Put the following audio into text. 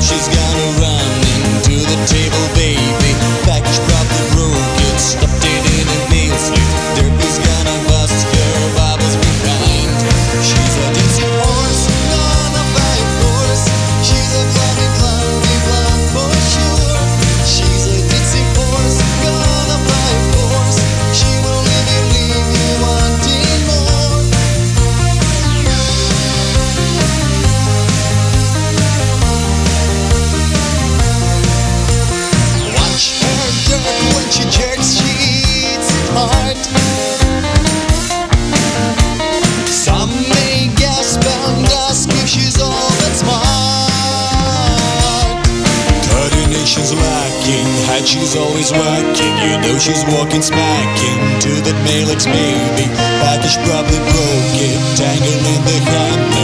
she's gonna run into the table, baby. Package probably broke it, stuffed it in a mail slip. Derby's gonna bust her bubbles behind. She's a dancing horse, gonna buy a horse. She's a blondie, blondie, blonde for sure. She's a dancing horse, gonna buy a horse. She will leave you wanting more. Watch her jerk when she jerks, she eats it hard. Some may gasp and ask if she's all that smart. Coordination's lacking, and she's always working. You know she's walking smacking to that Malex baby. Package probably broke it, tangled in the hand.